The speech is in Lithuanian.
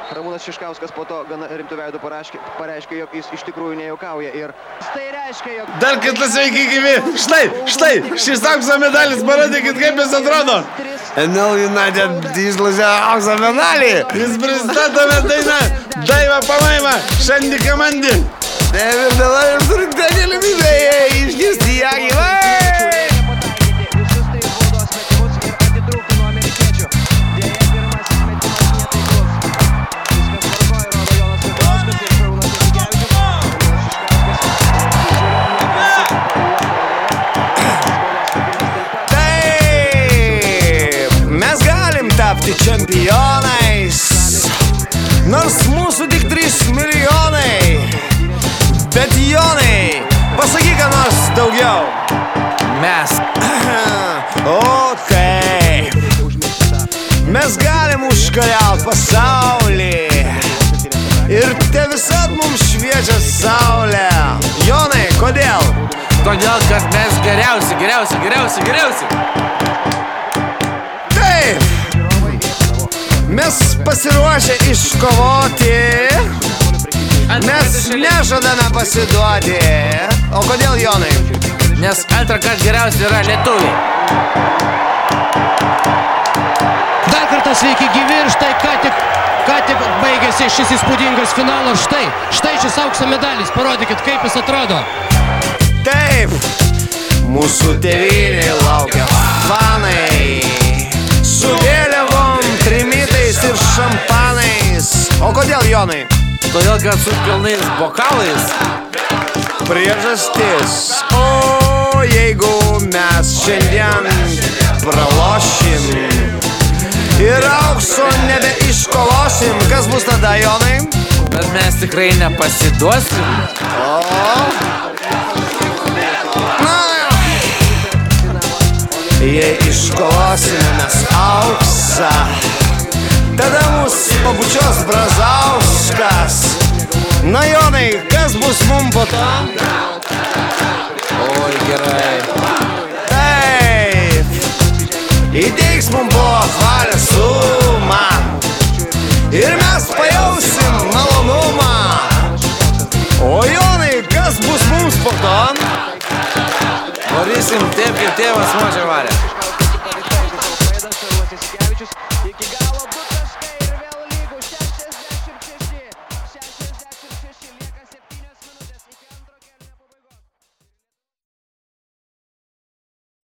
Ramūnas Šiškauskas po to gana rimtų veidų pareiškė, jog jis iš tikrųjų nejuokauja ir tai reiškia, jog... Dar kartą sveiki gyvi. Štai, šis aukso medalis, parodykit, kaip jis atrodo. NL United išlošė aukso medalį. Jis pristatome dainą Daiva Pamaima, Šandi Kamandi. Ir dabar ir turite galimybę išgirsti ją gyvai. Tapti čempionais, nors mūsų tik 3 milijonai. Bet Jonai, pasakyk ką nors daugiau. Mes. O taip. Mes galim užkariaut pasaulį. Ir te visad mums šviečia saulė. Jonai, kodėl? Todėl, kad mes geriausi. Taip. Mes pasiruošę iškovoti, mes nežadame pasiduoti. O kodėl, Jonai? Nes antrą kartą geriausi yra lietuviai. Dar kartą sveiki gyvi ir štai ką tik baigėsi šis įspūdingas finalas. Štai šis aukso medalis, parodykit, kaip jis atrodo. Taip, mūsų tėvynė laukia fanai. Su vėliavom, trimitais ir šampanais. O kodėl, Jonai? Todėl, kad su pilnais bokalais. Priežastis. O jeigu mes šiandien pralošim ir aukso nebeiškološim, kas bus tada, Jonai? Bet mes tikrai nepasiduosim. Jei iškolosime mes auksą, tada mus pabučios Brazauskas. Na, Jonai, kas bus mum po to? Oi, gerai. Taip, įteiks mum po apvalę sumą ir mes pajausim malonumą. O, Jonai, kas bus mums po to? Varysim taip, kaip tėvas močia varė.